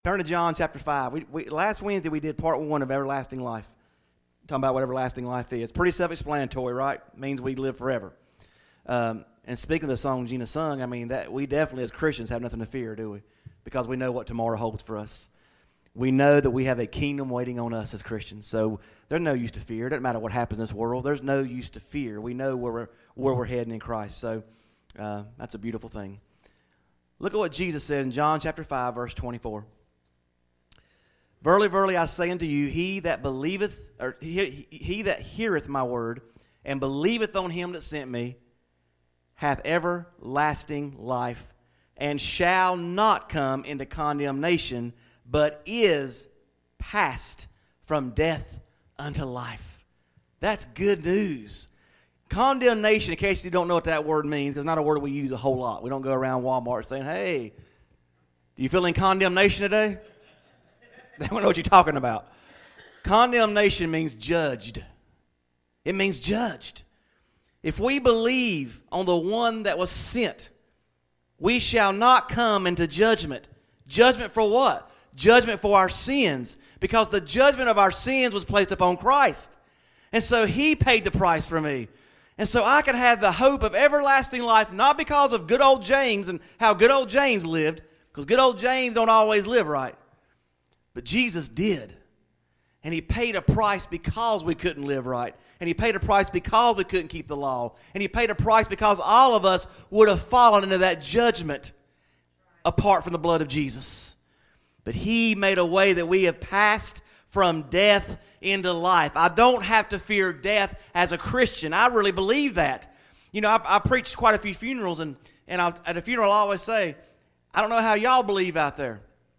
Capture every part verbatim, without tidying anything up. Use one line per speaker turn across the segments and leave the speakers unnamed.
Turn to John chapter five. We, we, last Wednesday we did part one of everlasting life. Talking about what everlasting life is. Pretty self-explanatory, right? It means we live forever. Um, and speaking of the song Gina sung, I mean, that we definitely as Christians have nothing to fear, do we? Because we know what tomorrow holds for us. We know that we have a kingdom waiting on us as Christians. So there's no use to fear. It doesn't matter what happens in this world. There's no use to fear. We know where we're, where we're heading in Christ. So uh, that's a beautiful thing. Look at what Jesus said in John chapter five, verse twenty-four. Verily, verily, I say unto you, he that believeth, or he, he that heareth my word, and believeth on him that sent me, hath everlasting life, and shall not come into condemnation, but is passed from death unto life. That's good news. Condemnation, in case you don't know what that word means, because it's not a word we use a whole lot. We don't go around Walmart saying, hey, do you feel in condemnation today? They don't know what you're talking about. Condemnation means judged. It means judged. If we believe on the one that was sent, we shall not come into judgment. Judgment for what? Judgment for our sins. Because the judgment of our sins was placed upon Christ. And so he paid the price for me. And so I can have the hope of everlasting life, not because of good old James and how good old James lived, because good old James don't always live right. But Jesus did. And he paid a price because we couldn't live right. And he paid a price because we couldn't keep the law. And he paid a price because all of us would have fallen into that judgment apart from the blood of Jesus. But he made a way that we have passed from death into life. I don't have to fear death as a Christian. I really believe that. You know, I, I preached quite a few funerals, and, and I, at a funeral I always say, I don't know how y'all believe out there.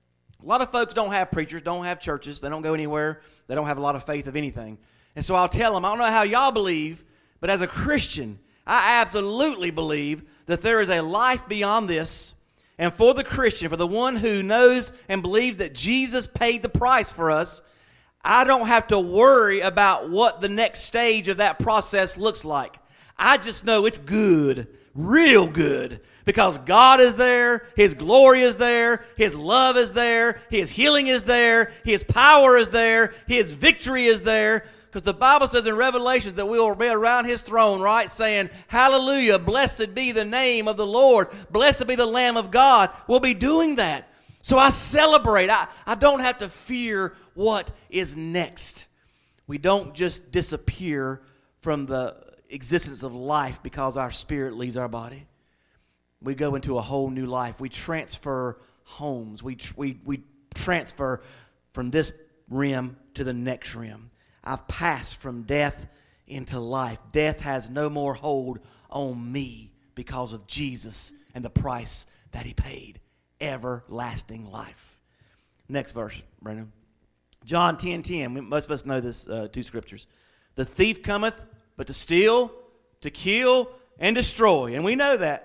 A lot of folks don't have preachers, don't have churches. They don't go anywhere. They don't have a lot of faith of anything. And so I'll tell them, I don't know how y'all believe, but as a Christian, I absolutely believe that there is a life beyond this. And for the Christian, for the one who knows and believes that Jesus paid the price for us, I don't have to worry about what the next stage of that process looks like. I just know it's good, real good. Because God is there, His glory is there, His love is there, His healing is there, His power is there, His victory is there. Because the Bible says in Revelations that we will be around His throne, right? Saying, hallelujah, blessed be the name of the Lord, blessed be the Lamb of God. We'll be doing that. So I celebrate. I, I don't have to fear what is next. We don't just disappear from the existence of life because our spirit leaves our body. We go into a whole new life. We transfer homes. We, we, we transfer from this rim to the next rim. I've passed from death into life. Death has no more hold on me because of Jesus and the price that He paid. Everlasting life. Next verse, Brandon. John ten ten. Most of us know this uh, two scriptures. The thief cometh but to steal, to kill, and destroy. And we know that.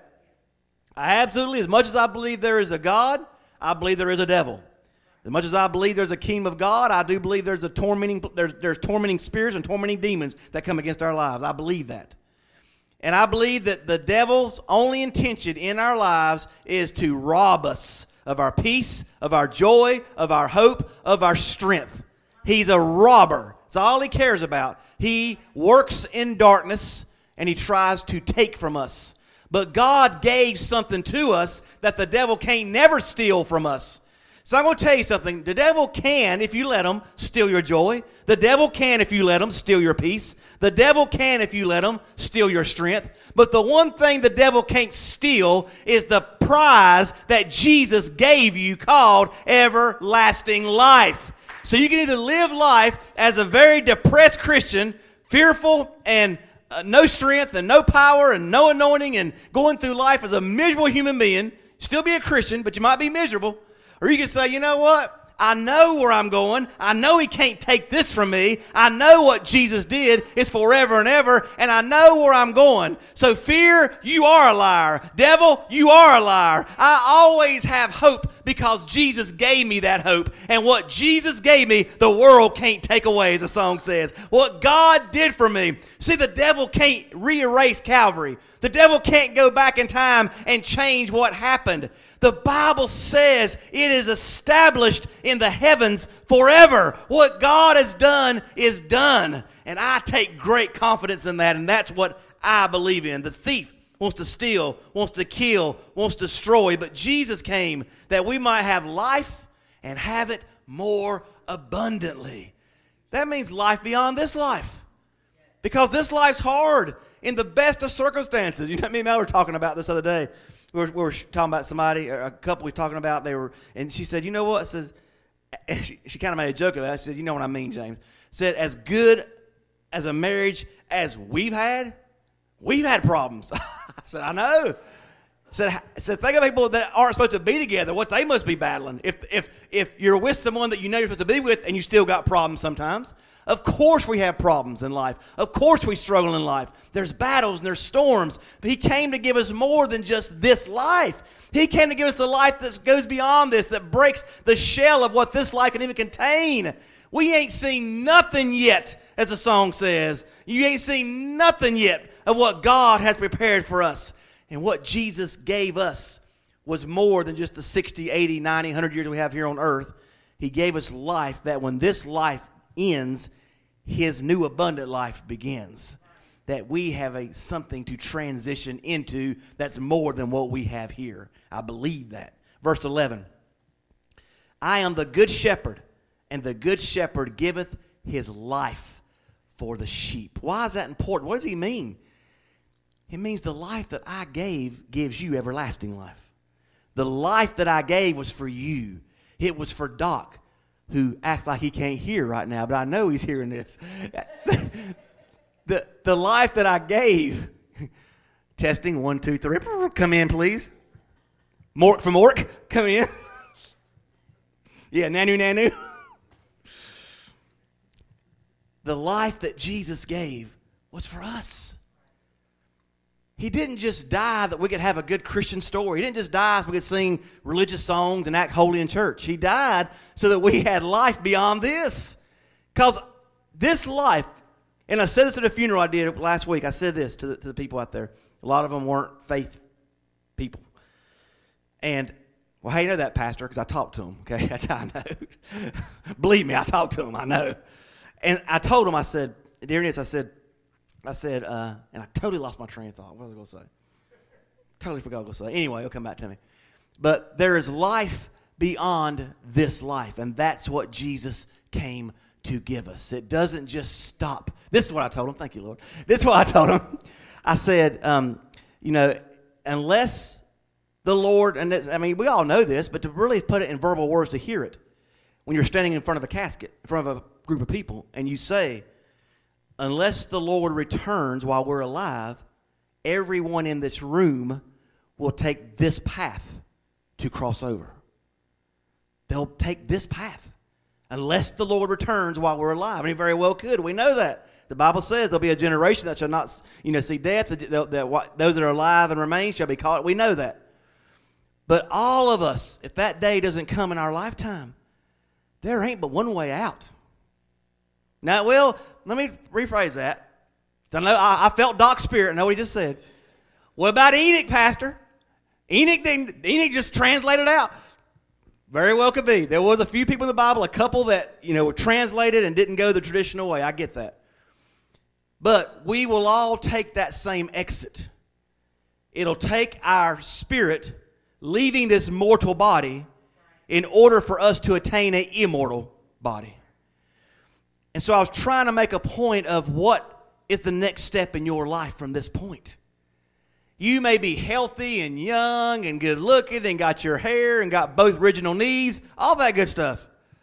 I absolutely, as much as I believe there is a God, I believe there is a devil. As much as I believe there's a kingdom of God, I do believe there's a tormenting, there's, there's tormenting spirits and tormenting demons that come against our lives. I believe that. And I believe that the devil's only intention in our lives is to rob us of our peace, of our joy, of our hope, of our strength. He's a robber. It's all he cares about. He works in darkness and he tries to take from us. But God gave something to us that the devil can't never steal from us. So I'm going to tell you something. The devil can, if you let him, steal your joy. The devil can, if you let him, steal your peace. The devil can, if you let him, steal your strength. But the one thing the devil can't steal is the prize that Jesus gave you called everlasting life. So you can either live life as a very depressed Christian, fearful and Uh, no strength and no power and no anointing and going through life as a miserable human being, still be a Christian, but you might be miserable. Or you can say, you know what? I know where I'm going. I know He can't take this from me. I know what Jesus did is forever and ever, and I know where I'm going. So fear, you are a liar. Devil, you are a liar. I always have hope because Jesus gave me that hope. And what Jesus gave me, the world can't take away, as the song says. What God did for me. See, the devil can't re-erase Calvary. The devil can't go back in time and change what happened. The Bible says it is established in the heavens forever. What God has done is done. And I take great confidence in that, and that's what I believe in. The thief wants to steal, wants to kill, wants to destroy, but Jesus came that we might have life and have it more abundantly. That means life beyond this life. Because this life's hard in the best of circumstances. You know what I mean? I were talking about this other day. We were, we were talking about somebody, a couple we were talking about. They were, and she said, "You know what?" I said, she, she kind of made a joke about it. She said, "You know what I mean, James?" Said, "As good as a marriage as we've had, we've had problems." I said, "I know." Said, said, think of people that aren't supposed to be together, what they must be battling. If if if you're with someone that you know you're supposed to be with, and you still got problems sometimes. Of course we have problems in life. Of course we struggle in life. There's battles and there's storms. But he came to give us more than just this life. He came to give us a life that goes beyond this, that breaks the shell of what this life can even contain. We ain't seen nothing yet, as the song says. You ain't seen nothing yet of what God has prepared for us. And what Jesus gave us was more than just the sixty, eighty, ninety, one hundred years we have here on earth. He gave us life that when this life ends, his new abundant life begins. That we have a something to transition into that's more than what we have here. I believe that. Verse eleven. I am the good shepherd, and the good shepherd giveth his life for the sheep. Why is that important? What does he mean? It means the life that I gave gives you everlasting life. The life that I gave was for you. It was for Doc, who acts like he can't hear right now, but I know he's hearing this. the, the life that I gave, testing, one, two, three, come in, please. Mork from Ork, come in. Yeah, nanu, nanu. The life that Jesus gave was for us. He didn't just die that we could have a good Christian story. He didn't just die so we could sing religious songs and act holy in church. He died so that we had life beyond this. Because this life, and I said this at a funeral I did last week. I said this to the, to the people out there. A lot of them weren't faith people. And, well, how you know that, Pastor? Because I talked to them, okay? That's how I know. Believe me, I talked to them, I know. And I told them, I said, during this, I said, I said, uh, and I totally lost my train of thought. What was I going to say? Totally forgot what I was going to say. Anyway, it'll come back to me. But there is life beyond this life, and that's what Jesus came to give us. It doesn't just stop. This is what I told him. Thank you, Lord. This is what I told him. I said, um, you know, unless the Lord, and this, I mean, we all know this, but to really put it in verbal words to hear it, when you're standing in front of a casket, in front of a group of people, and you say, unless the Lord returns while we're alive, everyone in this room will take this path to cross over. They'll take this path. Unless the Lord returns while we're alive. And he very well could. We know that. The Bible says there'll be a generation that shall not, you know, see death. Those that are alive and remain shall be called. We know that. But all of us, if that day doesn't come in our lifetime, there ain't but one way out. Now, well, let me rephrase that. I know I, I felt Doc's spirit. I know what he just said. What about Enoch, Pastor? Enoch didn't. Enoch just translated out. Very well could be. There was a few people in the Bible, a couple that you know were translated and didn't go the traditional way. I get that. But we will all take that same exit. It'll take our spirit leaving this mortal body in order for us to attain an immortal body. And so I was trying to make a point of what is the next step in your life from this point. You may be healthy and young and good looking and got your hair and got both original knees, all that good stuff.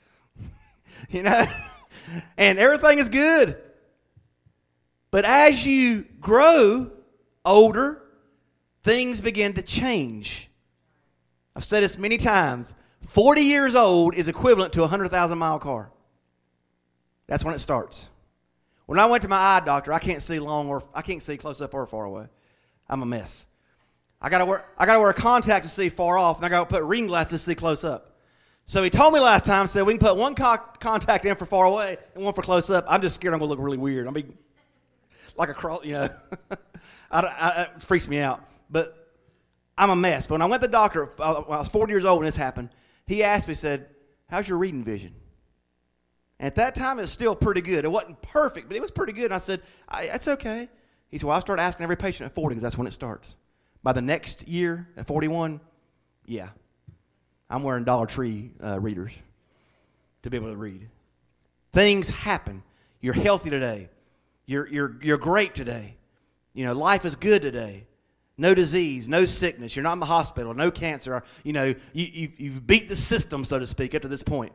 You know? And everything is good. But as you grow older, things begin to change. I've said this many times. forty years old is equivalent to a one hundred thousand mile car. That's when it starts. When I went to my eye doctor, I can't see long or I can't see close up or far away. I'm a mess. I gotta wear I gotta wear contacts to see far off, and I gotta put reading glasses to see close up. So he told me last time, said we can put one co- contact in for far away and one for close up. I'm just scared I'm gonna look really weird. I'm be like a crawl, you know. I, I, it freaks me out. But I'm a mess. But when I went to the doctor, when I was forty years old when this happened, he asked me, said, how's your reading vision? And at that time, it was still pretty good. It wasn't perfect, but it was pretty good. And I said, I, that's okay. He said, well, I'll start asking every patient at forty because that's when it starts. By the next year, at forty-one, yeah, I'm wearing Dollar Tree uh, readers to be able to read. Things happen. You're healthy today. You're, you're, you're great today. You know, life is good today. No disease, no sickness. You're not in the hospital, no cancer. You know, you, you've, you've beat the system, so to speak, up to this point.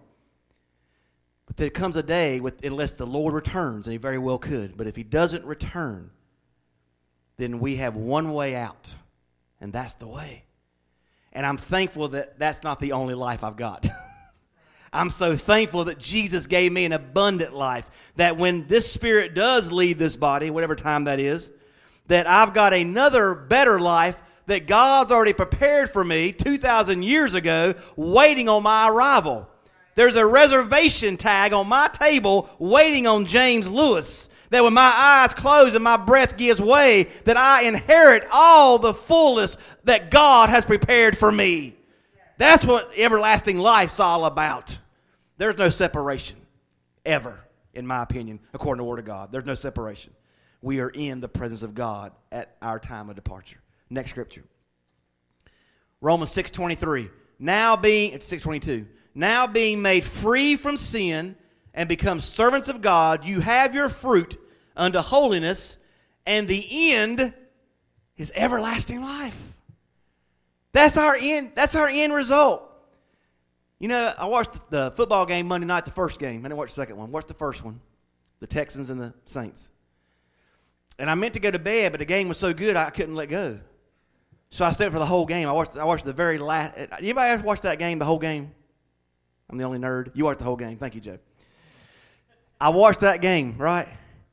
But there comes a day, with, unless the Lord returns, and he very well could. But if he doesn't return, then we have one way out, and that's the way. And I'm thankful that that's not the only life I've got. I'm so thankful that Jesus gave me an abundant life, that when this spirit does leave this body, whatever time that is, that I've got another better life that God's already prepared for me two thousand years ago, waiting on my arrival. There's a reservation tag on my table waiting on James Lewis, that when my eyes close and my breath gives way, that I inherit all the fullness that God has prepared for me. That's what everlasting life's all about. There's no separation, ever, in my opinion, according to the Word of God. There's no separation. We are in the presence of God at our time of departure. Next scripture. Romans six twenty-three. Now being, it's six twenty-two. Now being made free from sin and become servants of God, you have your fruit unto holiness, and the end is everlasting life. That's our end. That's our end result. You know, I watched the football game Monday night, the first game. I didn't watch the second one. I watched the first one, the Texans and the Saints. And I meant to go to bed, but the game was so good I couldn't let go. So I stayed for the whole game. I watched. I watched the very last. Anybody ever watched that game, the whole game? I'm the only nerd. You watched the whole game. Thank you, Joe. I watched that game, right?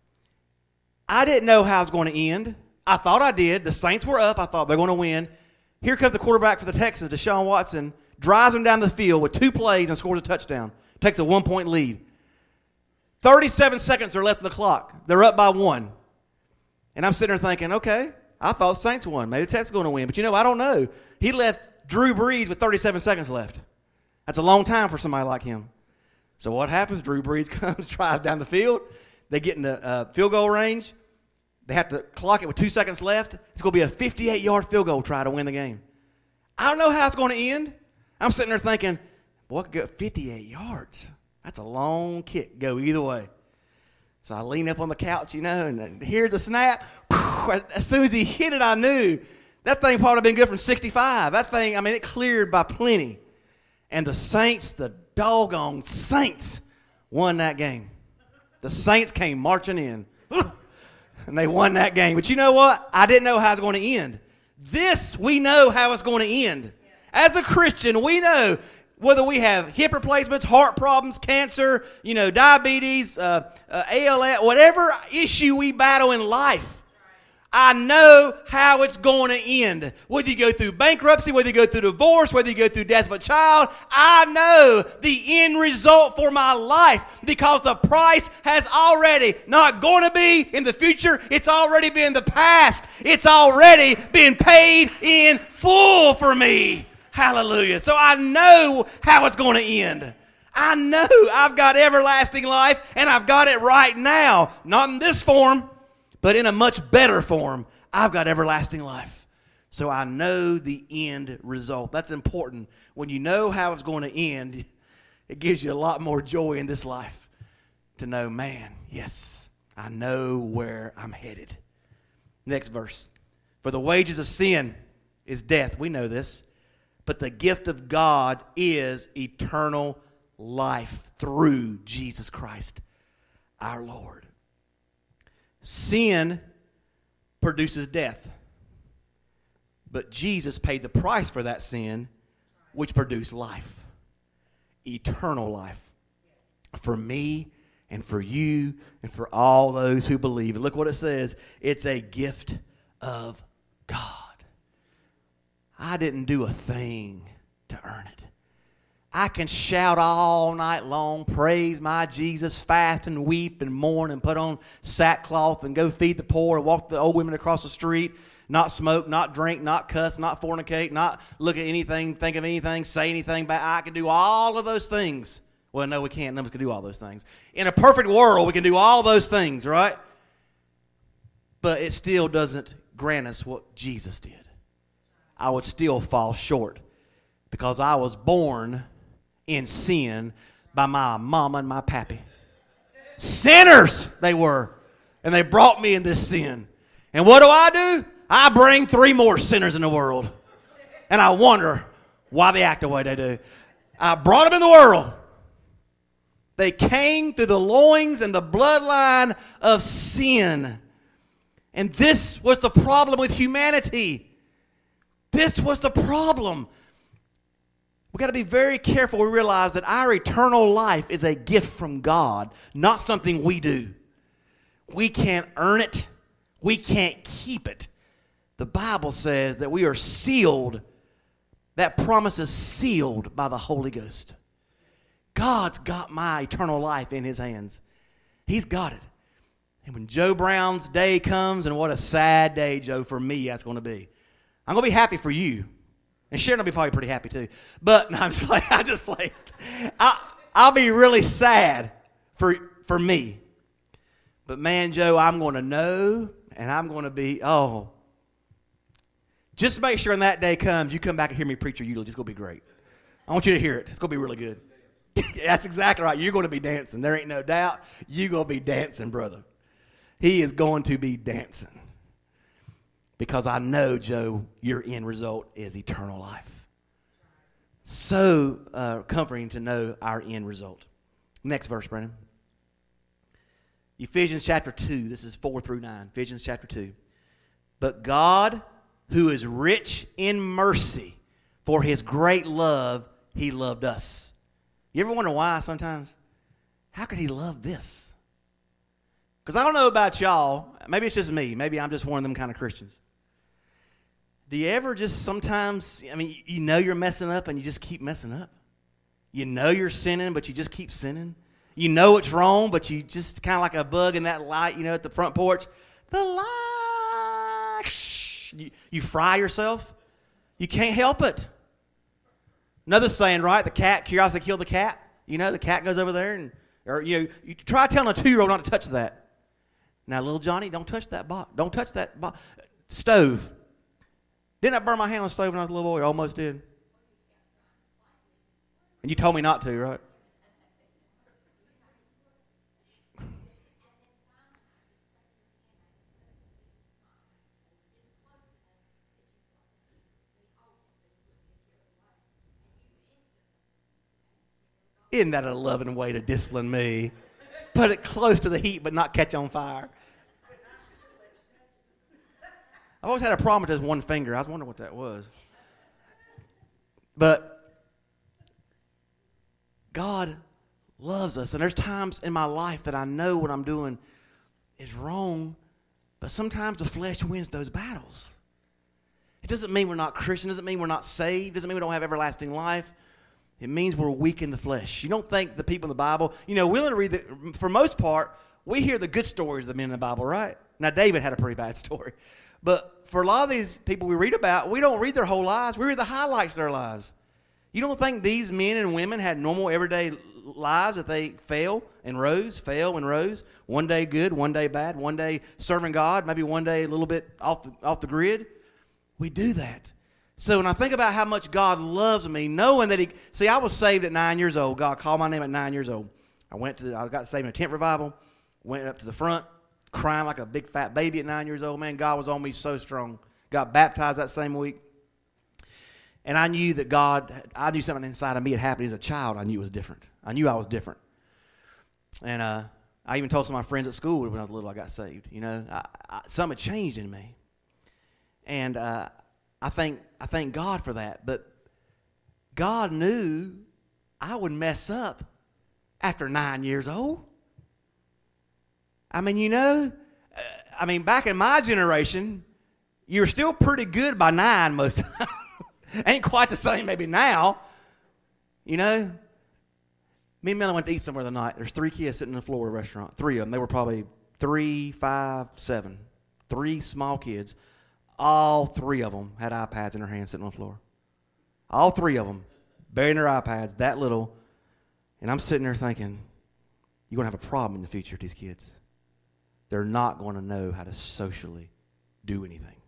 I didn't know how it was going to end. I thought I did. The Saints were up. I thought they're going to win. Here comes the quarterback for the Texans, Deshaun Watson, drives them down the field with two plays and scores a touchdown. Takes a one-point lead. thirty-seven seconds are left in the clock. They're up by one. And I'm sitting there thinking, okay, I thought the Saints won. Maybe the Texans are going to win. But, you know, I don't know. He left Drew Brees with thirty-seven seconds left. That's a long time for somebody like him. So what happens? Drew Brees comes, drives down the field. They get in the uh, field goal range. They have to clock it with two seconds left. It's going to be a fifty-eight-yard field goal try to win the game. I don't know how it's going to end. I'm sitting there thinking, boy, I could go fifty-eight yards. That's a long kick. Go either way. So I lean up on the couch, you know, and here's a snap. As soon as he hit it, I knew that thing probably been good from sixty-five. That thing, I mean, it cleared by plenty. And the Saints, the doggone Saints, won that game. The Saints came marching in. And they won that game. But you know what? I didn't know how it was going to end. This, we know how it's going to end. As a Christian, we know whether we have hip replacements, heart problems, cancer, you know, diabetes, uh, uh, A L S, whatever issue we battle in life, I know how it's going to end. Whether you go through bankruptcy, whether you go through divorce, whether you go through death of a child, I know the end result for my life because the price has already not going to be in the future. It's already been the past. It's already been paid in full for me. Hallelujah. So I know how it's going to end. I know I've got everlasting life and I've got it right now. Not in this form, but in a much better form. I've got everlasting life. So I know the end result. That's important. When you know how it's going to end, it gives you a lot more joy in this life to know, man, yes, I know where I'm headed. Next verse. For the wages of sin is death. We know this. But the gift of God is eternal life through Jesus Christ, our Lord. Sin produces death. But Jesus paid the price for that sin, which produced life. Eternal life. For me and for you and for all those who believe. And look what it says. It's a gift of God. I didn't do a thing to earn it. I can shout all night long, praise my Jesus, fast and weep and mourn and put on sackcloth and go feed the poor and walk the old women across the street Not smoke, not drink, not cuss, not fornicate, not look at anything, think of anything, say anything bad. I can do all of those things. Well, no, we can't. None of us can do all those things. In a perfect world, we can do all those things, right? But it still doesn't grant us what Jesus did. I would still fall short because I was born in sin by my mama and my pappy. Sinners they were, and they brought me in this sin. And what do I do? I bring three more sinners in the world. And I wonder why they act the way they do. I brought them in the world. They came through the loins and the bloodline of sin. And this was the problem with humanity. This was the problem. We've got to be very careful. We realize that our eternal life is a gift from God, not something we do. We can't earn it. We can't keep it. The Bible says that we are sealed. That promise is sealed by the Holy Ghost. God's got my eternal life in his hands. He's got it. And when Joe Brown's day comes, and what a sad day, Joe, for me that's going to be. I'm going to be happy for you. And Sharon will be probably pretty happy too. But, no, I'm just playing. I just played. I, I'll be really sad for, for me. But, man, Joe, I'm going to know, and I'm going to be, oh. Just make sure when that day comes, you come back and hear me preach your eulogy. It's going to be great. I want you to hear it. It's going to be really good. That's exactly right. You're going to be dancing. There ain't no doubt. You're going to be dancing, brother. He is going to be dancing. Because I know, Joe, your end result is eternal life. So uh, comforting to know our end result. Next verse, Brennan. Ephesians chapter two. This is four through nine. Ephesians chapter two. But God, who is rich in mercy, for his great love, he loved us. You ever wonder why sometimes? How could he love this? Because I don't know about y'all. Maybe it's just me. Maybe I'm just one of them kind of Christians. Do you ever just sometimes, I mean, you know you're messing up and you just keep messing up? You know you're sinning, but you just keep sinning? You know it's wrong, but you just kind of like a bug in that light, you know, at the front porch. The light. Shh. You, you fry yourself. You can't help it. Another saying, right? The cat, curiosity killed the cat. You know, the cat goes over there and, or, you know, you try telling a two-year-old not to touch that. Now, little Johnny, don't touch that box. Don't touch that box. Stove. Didn't I burn my hand on the stove when I was a little boy? I almost did. And you told me not to, right? Isn't that a loving way to discipline me? Put it close to the heat but not catch on fire. I've always had a problem with this one finger. I was wondering what that was. But God loves us. And there's times in my life that I know what I'm doing is wrong. But sometimes the flesh wins those battles. It doesn't mean we're not Christian. It doesn't mean we're not saved. It doesn't mean we don't have everlasting life. It means we're weak in the flesh. You don't think the people in the Bible, you know, we only read the, for most part, we hear the good stories of the men in the Bible, right? Now, David had a pretty bad story. But for a lot of these people we read about, we don't read their whole lives. We read the highlights of their lives. You don't think these men and women had normal everyday lives, that they fell and rose, fell and rose, one day good, one day bad, one day serving God, maybe one day a little bit off the, off the grid? We do that. So when I think about how much God loves me, knowing that he, see, I was saved at nine years old. God called my name at nine years old. I went to, the, I got saved in a tent revival, went up to the front, crying like a big fat baby at nine years old. Man, God was on me so strong. Got baptized that same week. And I knew that God, I knew something inside of me had happened as a child. I knew it was different. I knew I was different. And uh, I even told some of my friends at school when I was little I got saved. You know, I, I, something had changed in me. And uh, I thank, I thank God for that. But God knew I would mess up after nine years old. I mean, you know, uh, I mean, back in my generation, you were still pretty good by nine most of the time. Ain't quite the same maybe now. You know, me and Melanie went to eat somewhere the night. There's three kids sitting on the floor of a restaurant. Three of them. They were probably three, five, seven. Three small kids. All three of them had iPads in their hands sitting on the floor. All three of them, burying their iPads, that little. And I'm sitting there thinking, you're going to have a problem in the future with these kids. They're not going to know how to socially do anything.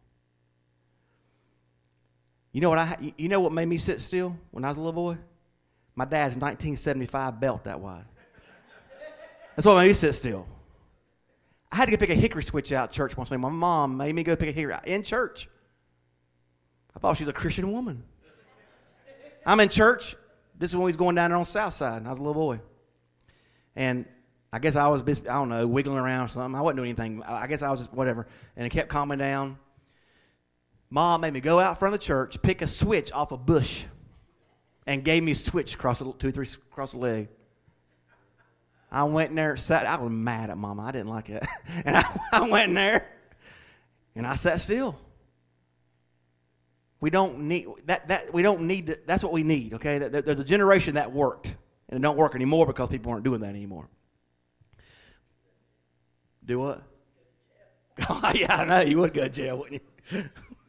You know what I? You know what made me sit still when I was a little boy? My dad's nineteen seventy-five belt that wide. That's what made me sit still. I had to go pick a hickory switch out at church once. My mom made me go pick a hickory in church. I thought she was a Christian woman. I'm in church. This is when we was going down there on the south side, and I was a little boy. And I guess I was, I don't know, wiggling around or something. I wasn't doing anything. I guess I was just whatever. And it kept calming down. Mom made me go out front of the church, pick a switch off a bush, and gave me a switch across the, two, three, across the leg. I went in there, sat. I was mad at Mama. I didn't like it. And I, I went in there, and I sat still. We don't need that. That we don't need. To, that's what we need. Okay. There's a generation that worked, and it don't work anymore because people aren't doing that anymore. Do what? Oh, yeah, I know you would go to jail, wouldn't you?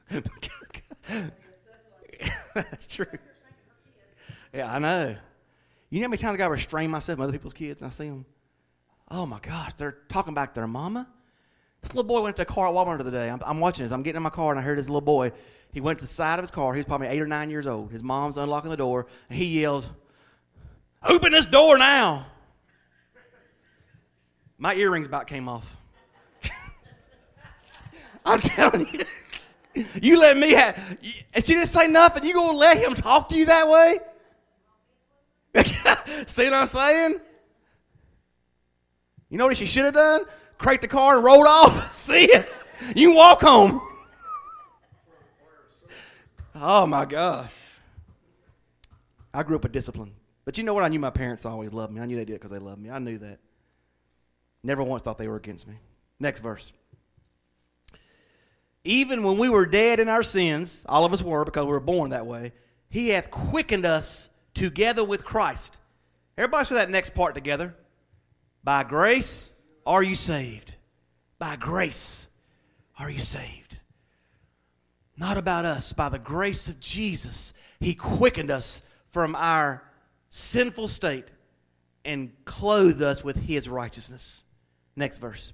That's true. Yeah, I know. You know how many times I got to restrain myself from other people's kids and I see them? Oh, my gosh, they're talking back to their mama. This little boy went to a car at Walmart the other day. I'm, I'm watching this. I'm getting in my car, and I heard this little boy. He went to the side of his car. He was probably eight or nine years old. His mom's unlocking the door, and he yells, "Open this door now." My earrings about came off. I'm telling you. You let me have, and she didn't say nothing. You gonna let him talk to you that way? See what I'm saying? You know what she should have done? Cranked the car and rolled off. See it? You can walk home. Oh my gosh. I grew up with discipline. But you know what? I knew my parents always loved me. I knew they did because they loved me. I knew that. Never once thought they were against me. Next verse. Even when we were dead in our sins, all of us were because we were born that way, he hath quickened us together with Christ. Everybody say that next part together. By grace are you saved. By grace are you saved. Not about us. By the grace of Jesus, he quickened us from our sinful state and clothed us with his righteousness. Next verse.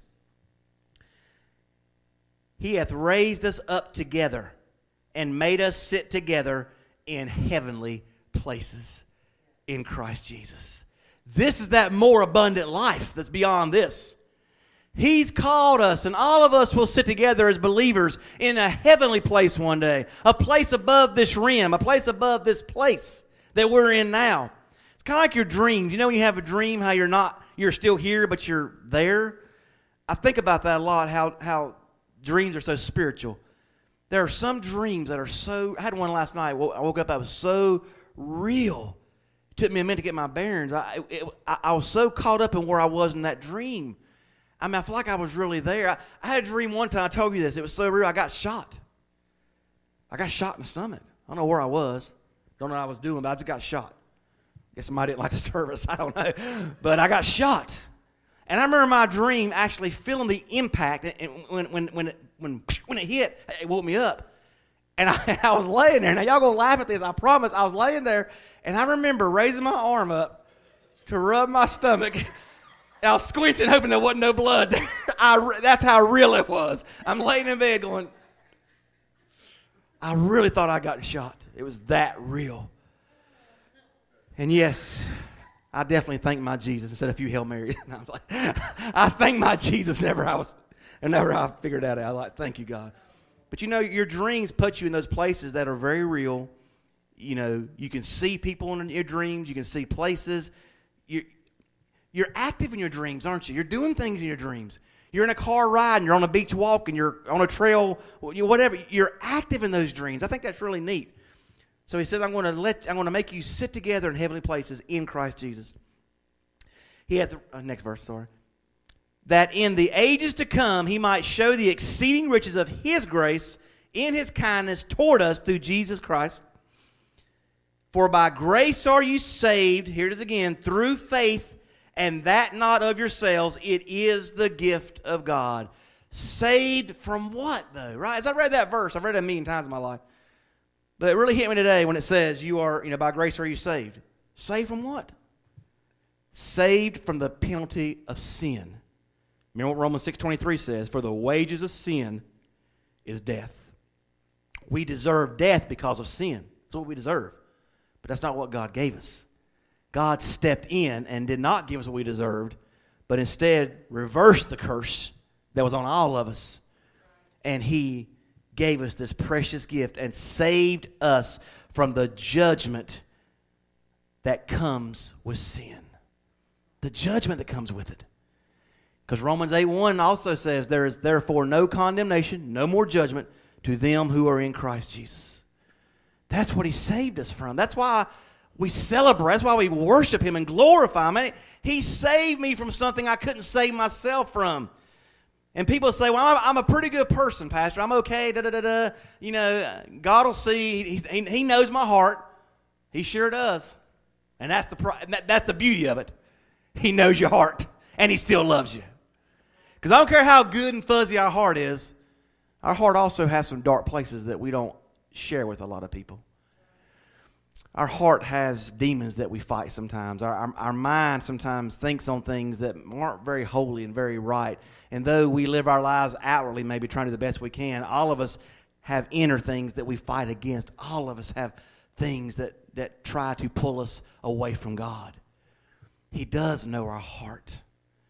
He hath raised us up together and made us sit together in heavenly places in Christ Jesus. This is that more abundant life that's beyond this. He's called us, and all of us will sit together as believers in a heavenly place one day. A place above this rim, a place above this place that we're in now. It's kind of like your dreams. You know when you have a dream, how you're not, you're still here, but you're there? I think about that a lot, how how dreams are so spiritual. There are some dreams that are so, I had one last night. I woke up, I was so real. It took me a minute to get my bearings. I, it, I, I was so caught up in where I was in that dream. I mean, I feel like I was really there. I, I had a dream one time, I told you this, it was so real, I got shot. I got shot in the stomach. I don't know where I was. Don't know what I was doing, but I just got shot. Guess somebody didn't like the service, I don't know. But I got shot. And I remember my dream actually feeling the impact, and when when when it, when when it hit, it woke me up, and I, I was laying there. Now y'all gonna laugh at this, I promise. I was laying there, and I remember raising my arm up to rub my stomach. And I was squinching, hoping there wasn't no blood. I, that's how real it was. I'm laying in bed going, I really thought I got shot. It was that real. And yes, I definitely thank my Jesus and said a few Hail Marys. Like, I thank my Jesus whenever I was, whenever I figured that out. I like, thank you, God. But you know, your dreams put you in those places that are very real. You know, you can see people in your dreams. You can see places. You're, you're active in your dreams, aren't you? You're doing things in your dreams. You're in a car ride and you're on a beach walk and you're on a trail, whatever. You're active in those dreams. I think that's really neat. So he says, I'm going to let, I'm going to make you sit together in heavenly places in Christ Jesus. He had the, uh, next verse, sorry. That in the ages to come he might show the exceeding riches of his grace in his kindness toward us through Jesus Christ. For by grace are you saved, here it is again, through faith, and that not of yourselves, it is the gift of God. Saved from what, though, right? As I read that verse, I've read it a million times in my life. But it really hit me today when it says, you are, you know, by grace are you saved. Saved from what? Saved from the penalty of sin. Remember what Romans six twenty-three says? For the wages of sin is death. We deserve death because of sin. That's what we deserve. But that's not what God gave us. God stepped in and did not give us what we deserved, but instead reversed the curse that was on all of us. And he gave us this precious gift and saved us from the judgment that comes with sin. The judgment that comes with it. Because Romans eight one also says, there is therefore no condemnation, no more judgment to them who are in Christ Jesus. That's what he saved us from. That's why we celebrate. That's why we worship him and glorify him. He saved me from something I couldn't save myself from. And people say, well, I'm, I'm a pretty good person, Pastor. I'm okay, da da da da. You know, God will see. He, he, he knows my heart. He sure does. And that's the, that, that's the beauty of it. He knows your heart, and he still loves you. Because I don't care how good and fuzzy our heart is, our heart also has some dark places that we don't share with a lot of people. Our heart has demons that we fight sometimes. Our, our, our mind sometimes thinks on things that aren't very holy and very right. And though we live our lives outwardly, maybe trying to do the best we can, all of us have inner things that we fight against. All of us have things that, that try to pull us away from God. He does know our heart.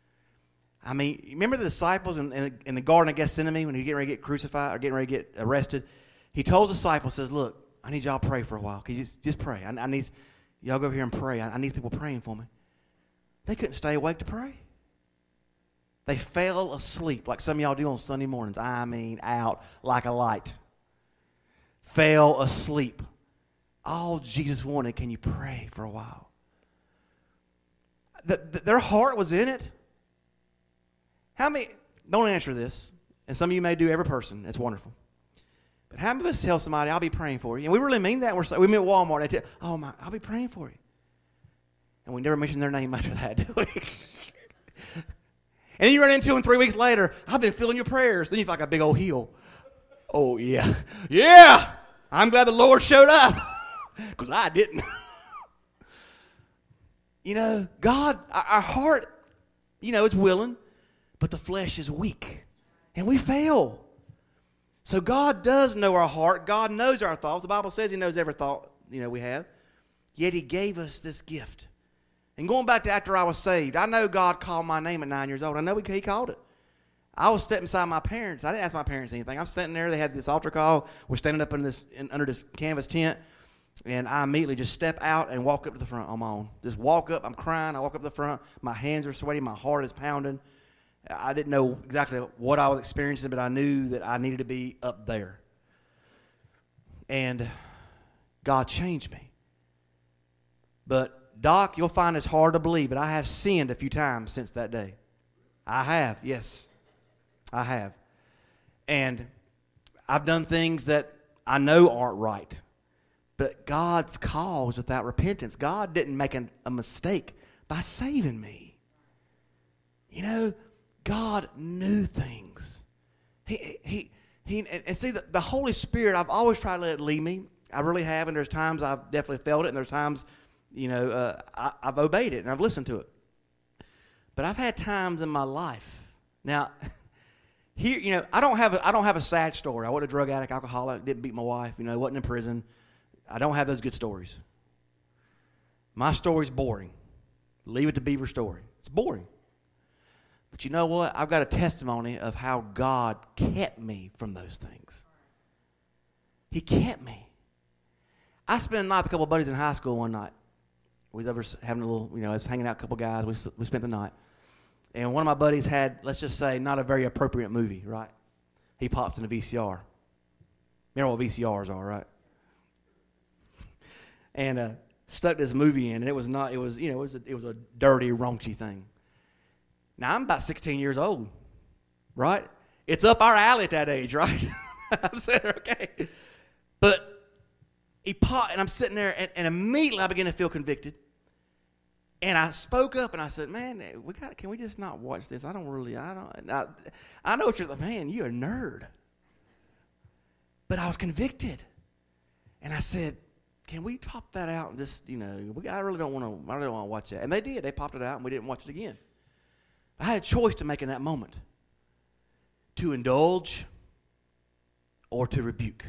I mean, remember the disciples in, in, in the Garden of Gethsemane when he was getting ready to get crucified or getting ready to get arrested? He told the disciples, says, look, I need y'all to pray for a while. Can you just, just pray? I, I need y'all go over here and pray. I, I need people praying for me. They couldn't stay awake to pray. They fell asleep like some of y'all do on Sunday mornings. I mean, out like a light. Fell asleep. All Jesus wanted, can you pray for a while? The, the, their heart was in it. How many, don't answer this, and some of you may do every person. It's wonderful. But how many of us tell somebody, I'll be praying for you? And we really mean that. We're, we meet at Walmart. And they tell, oh, my, I'll be praying for you. And we never mention their name after that, do we? And then you run into them three weeks later, I've been feeling your prayers. Then you feel like a big old heel. Oh, yeah. Yeah. I'm glad the Lord showed up. Because I didn't. You know, God, our, our heart, you know, is willing, but the flesh is weak. And we fail. So God does know our heart. God knows our thoughts. The Bible says he knows every thought, you know, we have. Yet he gave us this gift. And going back to after I was saved, I know God called my name at nine years old. I know he called it. I was sitting beside my parents. I didn't ask my parents anything. I'm sitting there. They had this altar call. We're standing up in this in, under this canvas tent. And I immediately just step out and walk up to the front on my own. Just walk up. I'm crying. I walk up to the front. My hands are sweaty. My heart is pounding. I didn't know exactly what I was experiencing, but I knew that I needed to be up there. And God changed me. But, Doc, you'll find it's hard to believe, but I have sinned a few times since that day. I have, yes. I have. And I've done things that I know aren't right. But God's call was without repentance. God didn't make an, a mistake by saving me. You know, God knew things. He, he, he, and see, the, the Holy Spirit, I've always tried to let it lead me. I really have, and there's times I've definitely felt it, and there's times, you know, uh, I, I've obeyed it, and I've listened to it. But I've had times in my life. Now, here, you know, I don't have a, I don't have a sad story. I wasn't a drug addict, alcoholic, didn't beat my wife, you know, wasn't in prison. I don't have those good stories. My story's boring. Leave it to Beaver's story. It's boring. But you know what? I've got a testimony of how God kept me from those things. He kept me. I spent a night with a couple of buddies in high school one night. We was over having a little, you know, I was hanging out, a couple of guys. We, we spent the night. And one of my buddies had, let's just say, not a very appropriate movie, right? He pops in a V C R. Remember what V C Rs are, right? And uh, stuck this movie in, and it was not, it was, you know, it was a, it was a dirty, raunchy thing. Now, I'm about sixteen years old, right? It's up our alley at that age, right? I'm saying, okay. But he popped, and I'm sitting there, and, and immediately I began to feel convicted. And I spoke up and I said, man, we got. Can we just not watch this? I don't really, I don't, I, I know what you're like, man, you're a nerd. But I was convicted. And I said, can we pop that out and just, you know, we, I really don't want to, I really don't want to watch that. And they did. They popped it out and we didn't watch it again. I had a choice to make in that moment. To indulge or to rebuke.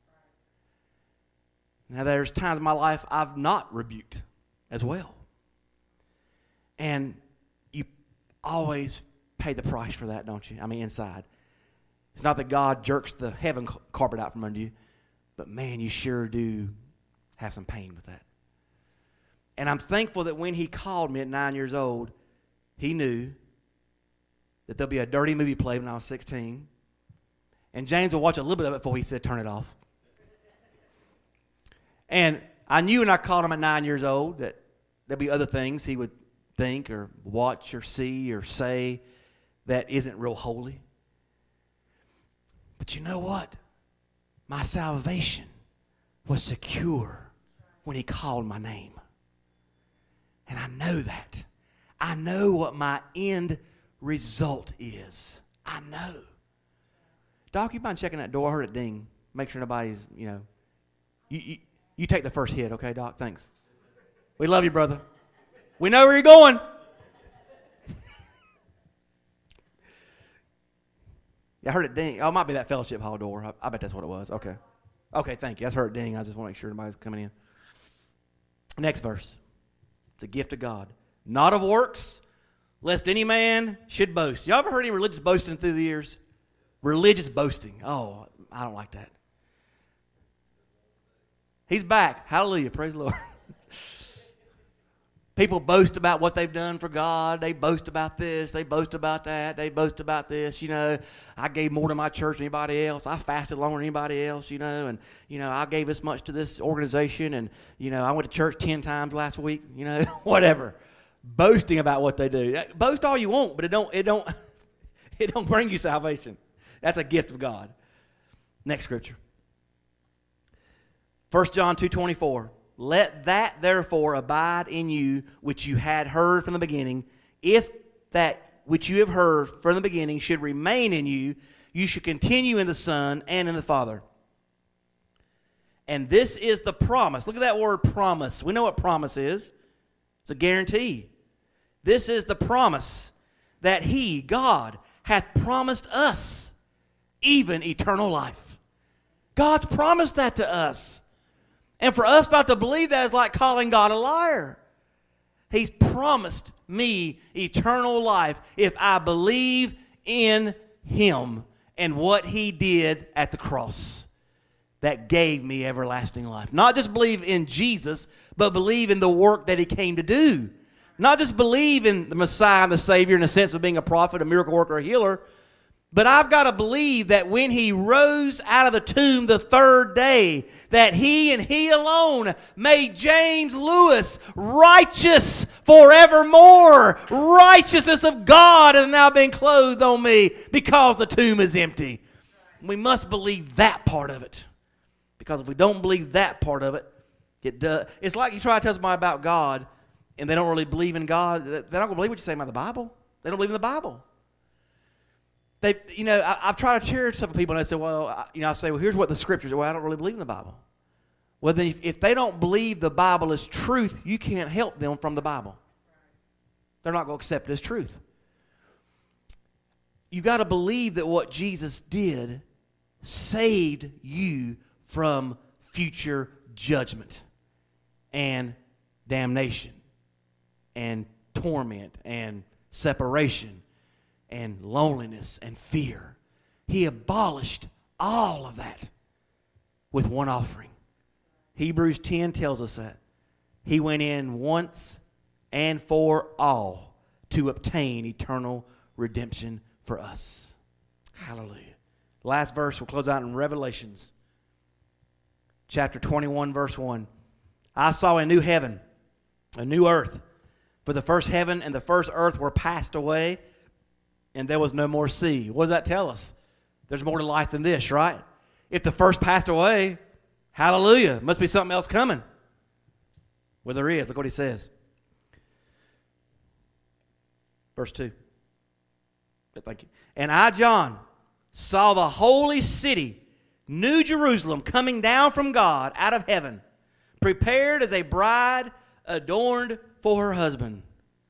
Now, there's times in my life I've not rebuked as well. And you always pay the price for that, don't you? I mean, inside. It's not that God jerks the heaven carpet out from under you, but man, you sure do have some pain with that. And I'm thankful that when he called me at nine years old, he knew that there'll be a dirty movie played when I was sixteen. And James will watch a little bit of it before he said, turn it off. And I knew when I called him at nine years old that there'll be other things he would think or watch or see or say that isn't real holy. But you know what? My salvation was secure when he called my name. And I know that. I know what my end result is. I know. Doc, you mind checking that door? I heard it ding. Make sure nobody's, you know. You, you, you take the first hit, okay, Doc? Thanks. We love you, brother. We know where you're going. Yeah, I heard it ding. Oh, it might be that fellowship hall door. I, I bet that's what it was. Okay. Okay, thank you. I just heard it ding. I just want to make sure nobody's coming in. Next verse. It's a gift of God. Not of works, lest any man should boast. Y'all ever heard any religious boasting through the years? Religious boasting. Oh, I don't like that. He's back. Hallelujah. Praise the Lord. People boast about what they've done for God. They boast about this. They boast about that. They boast about this. You know, I gave more to my church than anybody else. I fasted longer than anybody else, you know, and, you know, I gave this much to this organization. And, you know, I went to church ten times last week, you know, whatever. Boasting about what they do. Boast all you want, but it don't, it don't, it don't bring you salvation. That's a gift of God. Next scripture. First John two twenty-four. Let that therefore abide in you which you had heard from the beginning. If that which you have heard from the beginning should remain in you, you should continue in the Son and in the Father. And this is the promise. Look at that word promise. We know what promise is. It's a guarantee. This is the promise that He, God, hath promised us, even eternal life. God's promised that to us. And for us not to believe that is like calling God a liar. He's promised me eternal life if I believe in Him and what He did at the cross that gave me everlasting life. Not just believe in Jesus, but believe in the work that He came to do. Not just believe in the Messiah and the Savior in the sense of being a prophet, a miracle worker, a healer, but I've got to believe that when He rose out of the tomb the third day, that He and He alone made James Lewis righteous forevermore. Righteousness of God has now been clothed on me because the tomb is empty. We must believe that part of it. Because if we don't believe that part of it, it does. It's like you try to tell somebody about God and they don't really believe in God. They're not going to believe what you say about the Bible. They don't believe in the Bible. They, you know, I, I've tried to share stuff with people, and I say, well, I, you know, I say, well, here's what the scriptures are. Well, I don't really believe in the Bible. Well, then if, if they don't believe the Bible is truth, you can't help them from the Bible. They're not going to accept it as truth. You got to believe that what Jesus did saved you from future judgment and damnation and torment and separation and loneliness and fear. He abolished all of that with one offering. Hebrews ten tells us that. He went in once and for all to obtain eternal redemption for us. Hallelujah. Last verse, we'll close out in Revelations. Chapter twenty-one, verse one. I saw a new heaven, a new earth. For the first heaven and the first earth were passed away, and there was no more sea. What does that tell us? There's more to life than this, right? If the first passed away, hallelujah, must be something else coming. Well, there is. Look what he says. Verse two. Thank you. And I, John, saw the holy city, New Jerusalem, coming down from God out of heaven, prepared as a bride adorned for her husband.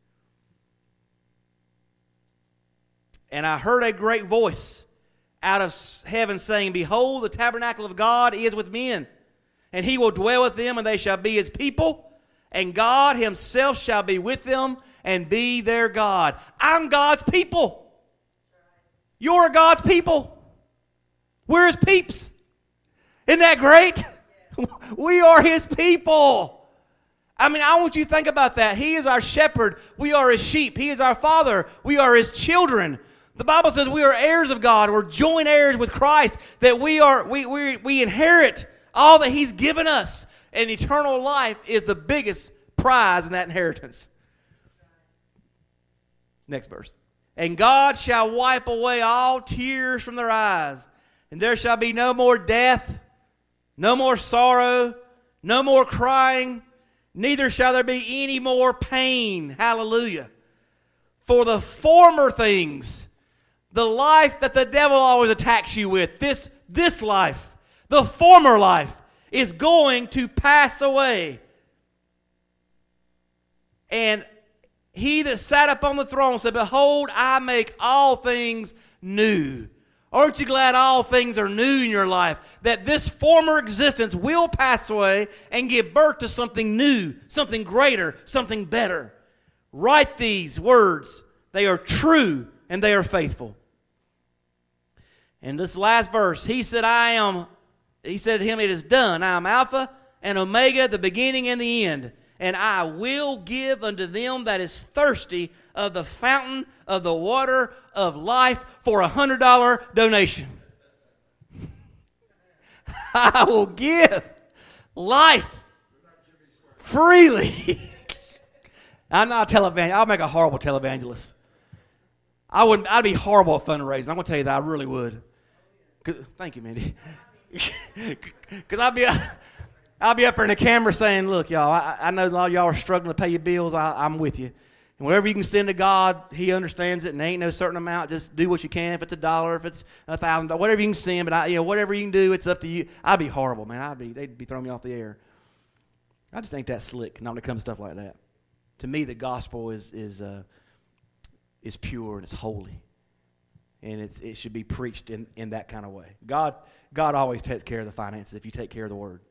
And I heard a great voice out of heaven saying, Behold, the tabernacle of God is with men, and he will dwell with them, and they shall be his people, and God himself shall be with them and be their God. I'm God's people. You're God's people. We're his peeps. Isn't that great? We are his people. I mean, I want you to think about that. He is our shepherd. We are his sheep. He is our father. We are his children. The Bible says we are heirs of God. We're joint heirs with Christ. That we are we we we inherit all that he's given us. And eternal life is the biggest prize in that inheritance. Next verse. And God shall wipe away all tears from their eyes, and there shall be no more death, no more sorrow, no more crying, neither shall there be any more pain. Hallelujah. For the former things, the life that the devil always attacks you with, this, this life, the former life, is going to pass away. And he that sat upon the throne said, Behold, I make all things new. Aren't you glad all things are new in your life? That this former existence will pass away and give birth to something new, something greater, something better. Write these words. They are true and they are faithful. And this last verse, he said, I am, he said to him, it is done. I am Alpha and Omega, the beginning and the end. And I will give unto them that is thirsty of the fountain of the water of life for a hundred dollar donation. I will give life freely. I'm not a televangelist. I'll make a horrible televangelist. I would. I'd be horrible at fundraising. I'm going to tell you that. I really would. Thank you, Mindy. Because I'd be. I'll be up there in the camera saying, look, y'all, I, I know a lot of y'all are struggling to pay your bills. I, I'm with you. And whatever you can send to God, he understands it, and there ain't no certain amount. Just do what you can. If it's a dollar, if it's a thousand dollars, whatever you can send. But, I, you know, whatever you can do, it's up to you. I'd be horrible, man. I'd be, they'd be throwing me off the air. I just ain't that slick, not when it comes to stuff like that. To me, the gospel is is uh, is pure and it's holy. And it's it should be preached in, in that kind of way. God, God always takes care of the finances if you take care of the word.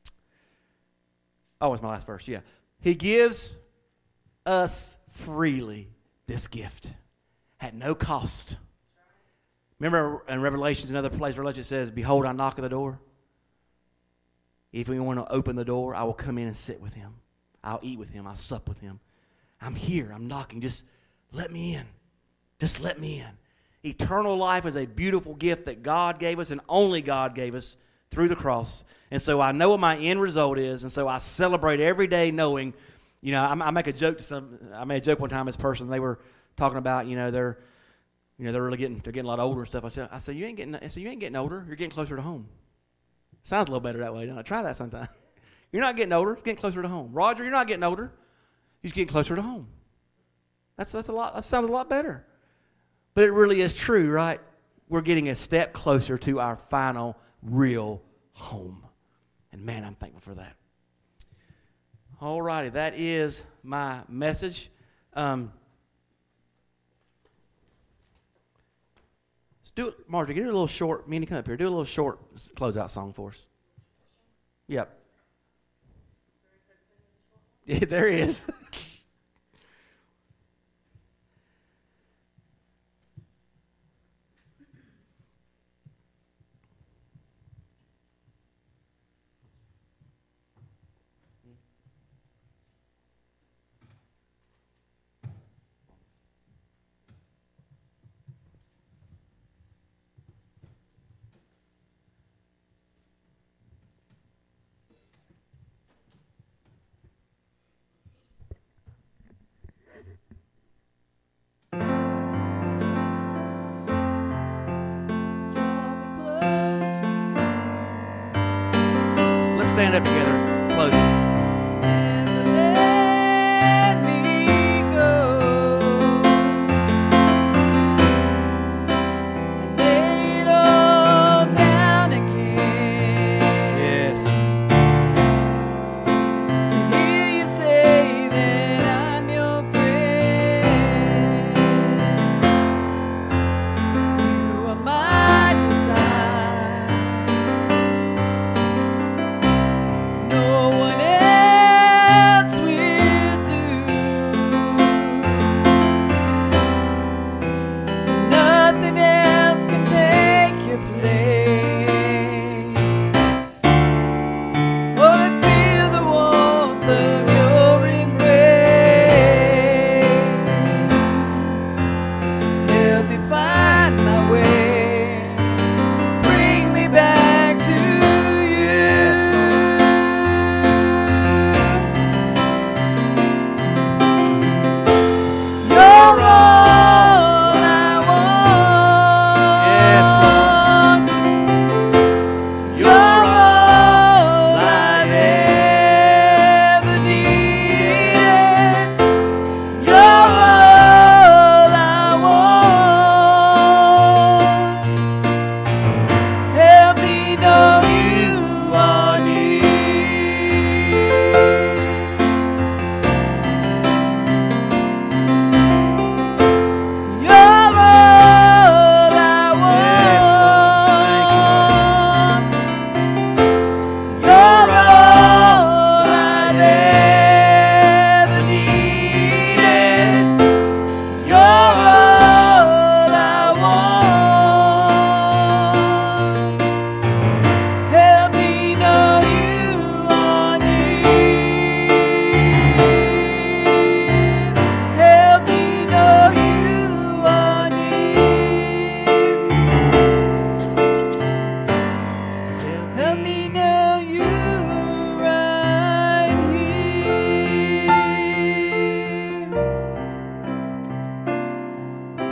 Oh, it's my last verse, yeah. He gives us freely this gift at no cost. Remember in Revelations, another place, Revelation says, Behold, I knock at the door. If we want to open the door, I will come in and sit with him. I'll eat with him. I'll sup with him. I'm here. I'm knocking. Just let me in. Just let me in. Eternal life is a beautiful gift that God gave us and only God gave us through the cross. And so I know what my end result is, and so I celebrate every day knowing, you know, I, I make a joke to some, I made a joke one time with this person, they were talking about, you know, they're, you know, they're really getting, they're getting a lot older and stuff. I said, I said, you ain't getting, I said, you ain't getting older, you're getting closer to home. Sounds a little better that way, don't it? Try that sometime. You're not getting older, you're getting closer to home. Roger, you're not getting older, you're just getting closer to home. That's, that's a lot, that sounds a lot better. But it really is true, right? We're getting a step closer to our final, real home. And man, I'm thankful for that. All righty, that is my message. Um, let's do it, Marjorie. Get her a little short. Mindy, come up here. Do a little short closeout song for us. Yep. Yeah, there is. Stand up together. Close it.
Never let me go.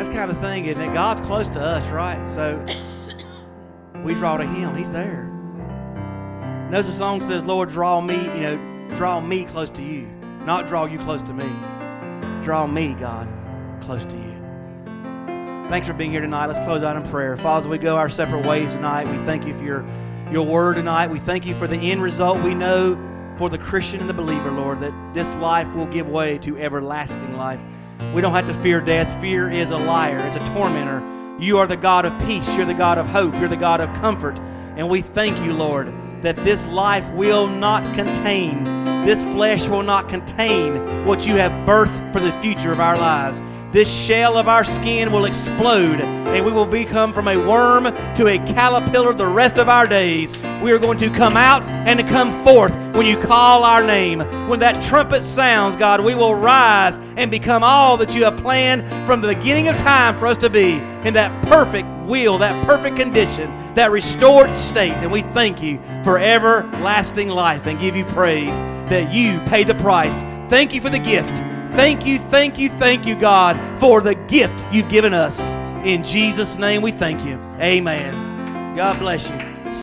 That's kind of the thing, isn't it? God's close to us, right? So we draw to Him. He's there. Notice the song says, Lord, draw me, you know, draw me close to you. Not draw you close to me. Draw me, God, close to you. Thanks for being here tonight. Let's close out in prayer. Father, as we go our separate ways tonight, we thank you for your, your word tonight. We thank you for the end result. We know for the Christian and the believer, Lord, that this life will give way to everlasting life. We don't have to fear death. Fear is a liar. It's a tormentor. You are the God of peace. You're the God of hope. You're the God of comfort. And we thank you, Lord, that this life will not contain, this flesh will not contain what you have birthed for the future of our lives. This shell of our skin will explode, and we will become from a worm to a caterpillar the rest of our days. We are going to come out and to come forth when you call our name. When that trumpet sounds, God, we will rise and become all that you have planned from the beginning of time for us to be in that perfect will, that perfect condition, that restored state. And we thank you for everlasting life and give you praise that you paid the price. Thank you for the gift. Thank you, thank you, thank you, God, for the gift you've given us. In Jesus' name we thank you. Amen. God bless you.